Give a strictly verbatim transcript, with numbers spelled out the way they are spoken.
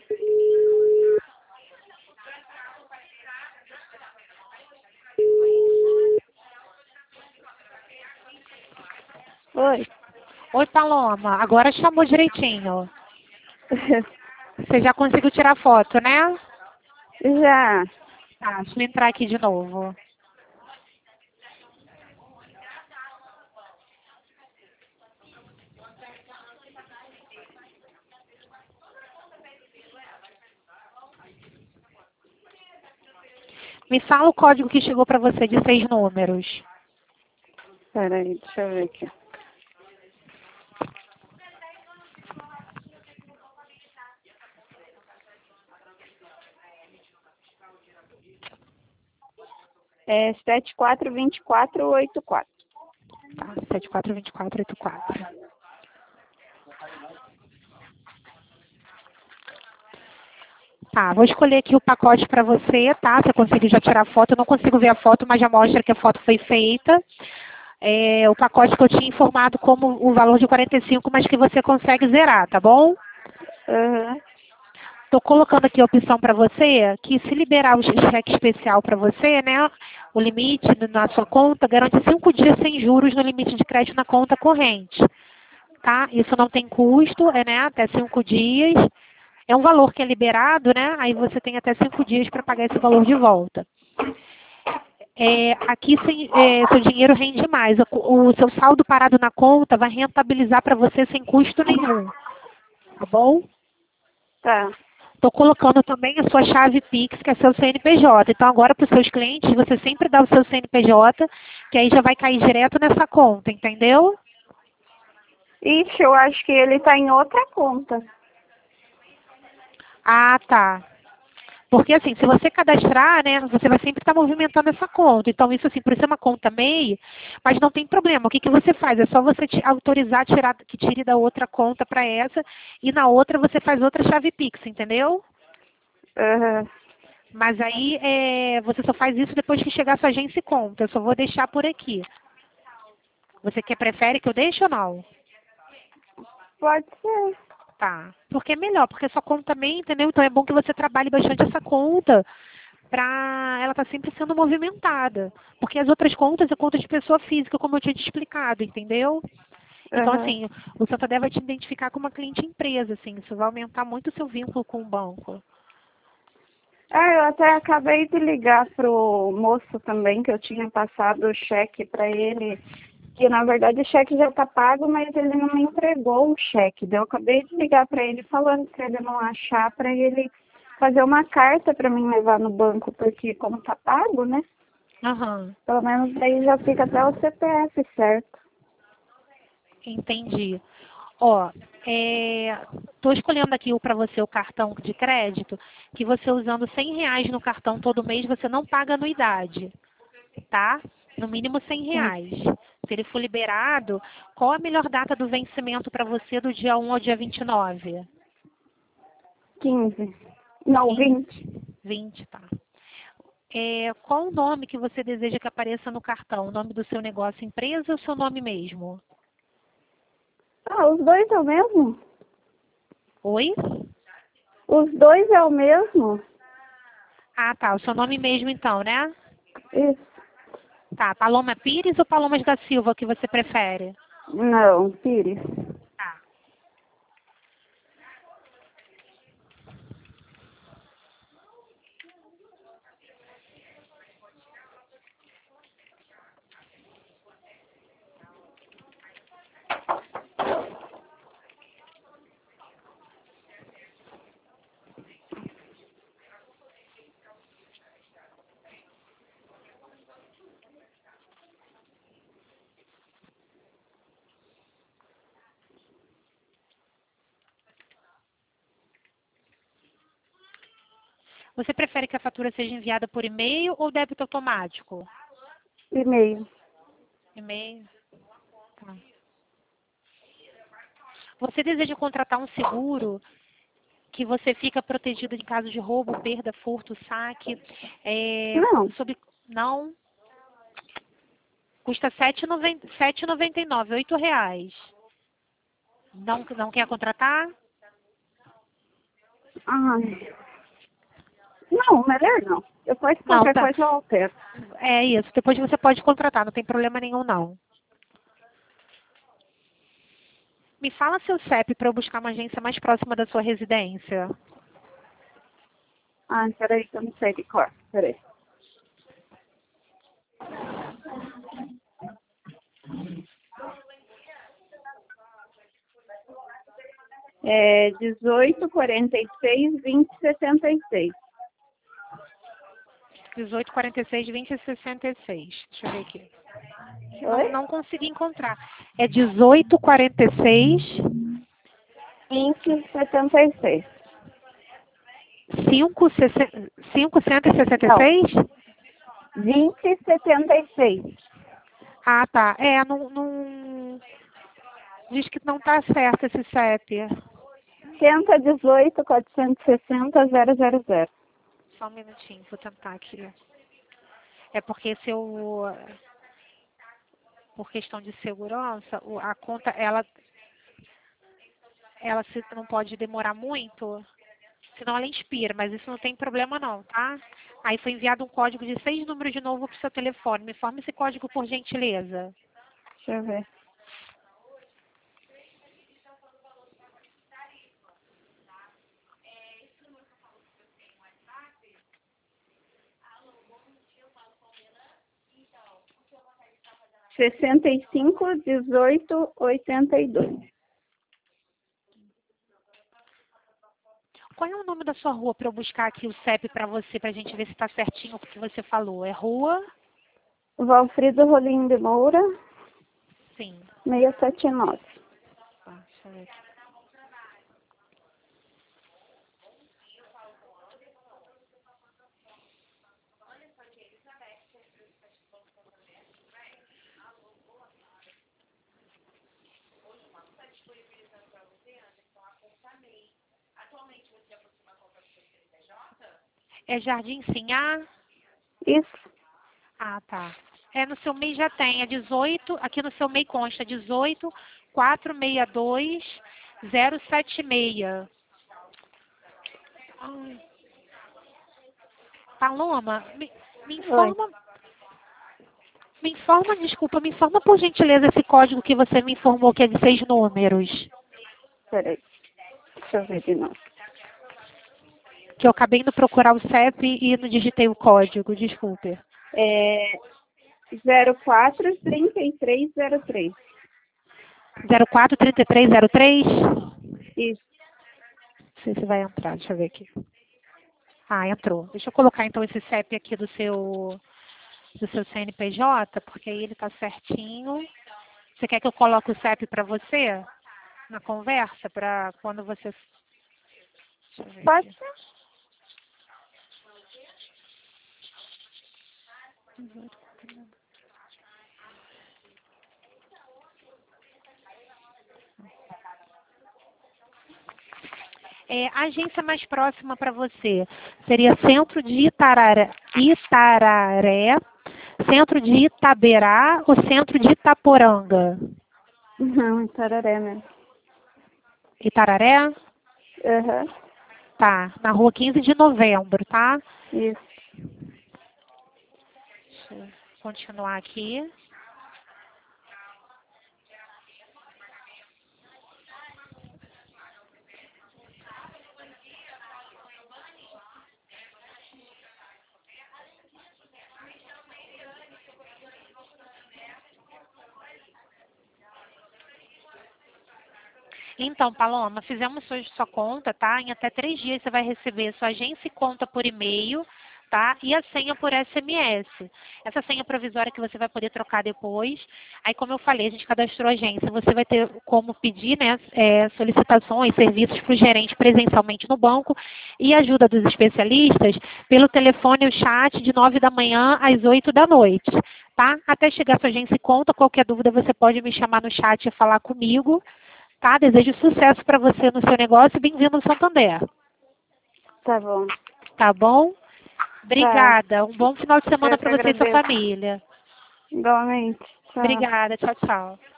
Oi. Oi, Paloma. Agora chamou direitinho. Você já conseguiu tirar foto, né? Já. Tá, deixa eu entrar aqui de novo. Me fala o código que chegou para você de seis números. Peraí, deixa eu ver aqui. É sete quatro dois quatro oito quatro. Tá, sete quatro dois quatro oito quatro. Tá, vou escolher aqui o pacote para você, tá? Você conseguiu já tirar foto. Eu não consigo ver a foto, mas já mostra que a foto foi feita. É, o pacote que eu tinha informado como o valor de quarenta e cinco, mas que você consegue zerar, tá bom? Uhum. Estou colocando aqui a opção para você, que se liberar o cheque especial para você, né? O limite na sua conta garante cinco dias sem juros no limite de crédito na conta corrente. Tá? Isso não tem custo, é, né? Até cinco dias. É um valor que é liberado, né? Aí você tem até cinco dias para pagar esse valor de volta. É, aqui sem, é, seu dinheiro rende mais. O, o seu saldo parado na conta vai rentabilizar para você sem custo nenhum. Tá bom? Tá. Estou colocando também a sua chave Pix, que é seu C N P J. Então agora para os seus clientes, você sempre dá o seu C N P J, que aí já vai cair direto nessa conta, entendeu? Ixi, eu acho que ele tá em outra conta. Ah, tá. Porque assim, se você cadastrar, né, você vai sempre estar movimentando essa conta. Então isso assim, por isso é uma conta M E I, mas não tem problema. O que, que você faz? É só você te autorizar tirar, que tire da outra conta para essa e na outra você faz outra chave Pix, entendeu? Uhum. Mas aí é, você só faz isso depois que chegar a sua agência e conta. Eu só vou deixar por aqui. Você quer, prefere que eu deixe ou não? Pode ser. Tá. Porque é melhor, porque a sua conta também, entendeu? Então é bom que você trabalhe bastante essa conta para ela estar sempre sendo movimentada. Porque as outras contas é conta de pessoa física, como eu tinha te explicado, entendeu? Então, Uhum. assim, o Santander vai te identificar como uma cliente empresa, assim, isso vai aumentar muito o seu vínculo com o banco. Ah, eu até acabei de ligar pro moço também, que eu tinha passado o cheque para ele, que na verdade o cheque já tá pago, mas ele não me entregou o cheque. Daí eu acabei de ligar para ele falando que ele não achar para ele fazer uma carta para mim levar no banco, porque como tá pago, né? Aham, Pelo menos daí já fica até o C P F certo. entendi. Ó, estou escolhendo aqui para você o cartão de crédito, que você usando cem reais no cartão todo mês, você não paga anuidade, tá? No mínimo cem Sim. reais. Se ele for liberado, qual a melhor data do vencimento para você do dia um ao dia vinte e nove? quinze. Não, quinze, vinte. vinte, tá. É, qual o nome que você deseja que apareça no cartão? O nome do seu negócio, empresa ou seu nome mesmo? Ah, os dois é o mesmo? Oi? Os dois é o mesmo? Ah, tá. O seu nome mesmo então, né? Isso. Tá. Paloma Pires ou Palomas da Silva que você prefere? Não, Pires. Tá. Você prefere que a fatura seja enviada por e-mail ou débito automático? E-mail. E-mail. Tá. Você deseja contratar um seguro que você fica protegido em caso de roubo, perda, furto, saque? É, Não. sob... Não. Custa sete e noventa e nove, oito reais. Não, não quer contratar? Ai. Não, melhor não. Depois Não, qualquer tá. coisa eu altero. É isso. Depois você pode contratar, não tem problema nenhum, não. Me fala seu C E P para eu buscar uma agência mais próxima da sua residência. Ah, peraí que eu não sei de cor. Peraí. É dezoito, quarenta e seis, vinte, sessenta e seis. dezoito, quarenta e seis, vinte e sessenta e seis. Deixa eu ver aqui. Não, Oi? não consegui encontrar. É dezoito, quarenta e seis, vinte, setenta e seis. cinco, cento e sessenta e Não, seis? vinte, setenta e seis. Ah, tá. É, não, não... Diz que não tá certo esse C E P. cento e dezoito, quatrocentos e sessenta, zero zero zero. Só um minutinho, vou tentar aqui. É porque se eu... Por questão de segurança, o- a conta, ela, ela se não pode demorar muito, senão ela expira, mas isso não tem problema não, tá? Aí foi enviado um código de seis números de novo para o seu telefone. Me informe esse código, por gentileza. Deixa eu ver. sessenta e cinco, dezoito, oitenta e dois. Qual é o nome da sua rua para eu buscar aqui o C E P para você, para a gente ver se está certinho o que você falou? É rua? Valfrido Rolim de Moura, Sim. seiscentos e setenta e nove. Tá, deixa eu ver aqui. É Jardim Sinhá? Isso. Ah, tá. É, no seu MEI já tem, é dezoito, aqui no seu MEI consta dezoito, quatrocentos e sessenta e dois, zero setenta e seis. Ai. Paloma, me, me Oi. informa, me informa, desculpa, me informa por gentileza esse código que você me informou que é de seis números. Peraí. Deixa eu ver de novo. Que eu acabei de procurar o C E P e não digitei o código, desculpe. É zero quatro, trinta e três, zero três. zero quatro, trinta e três, zero três? Isso. Não sei se vai entrar, deixa eu ver aqui. Ah, entrou. Deixa eu colocar então esse C E P aqui do seu, do seu C N P J, porque aí ele está certinho. Você quer que eu coloque o C E P para você na conversa, para quando você... Deixa eu ver Pode aqui. ser? É, a agência mais próxima para você seria Centro de Itararé, Itararé, Centro de Itaberá ou Centro de Itaporanga? Não, Tararé mesmo. Itararé? Aham. Tá, na rua quinze de novembro, tá? Isso. Deixa eu continuar aqui. Então, Paloma, fizemos sua, sua conta, tá? Em até três dias você vai receber sua agência e conta por e-mail, tá? E a senha por S M S. Essa senha provisória que você vai poder trocar depois. Aí, como eu falei, a gente cadastrou a agência. Você vai ter como pedir, né, é, solicitações, serviços para o gerente presencialmente no banco e ajuda dos especialistas pelo telefone e o chat de nove da manhã às oito da noite, tá? Até chegar a sua agência e conta, qualquer dúvida você pode me chamar no chat e falar comigo. Tá? Desejo sucesso para você no seu negócio e bem-vindo ao Santander. Tá bom. Tá bom? Tá. Obrigada. Um bom final de semana Eu que para você e sua agradeço. família. Igualmente. Tchau. Obrigada. Tchau, tchau.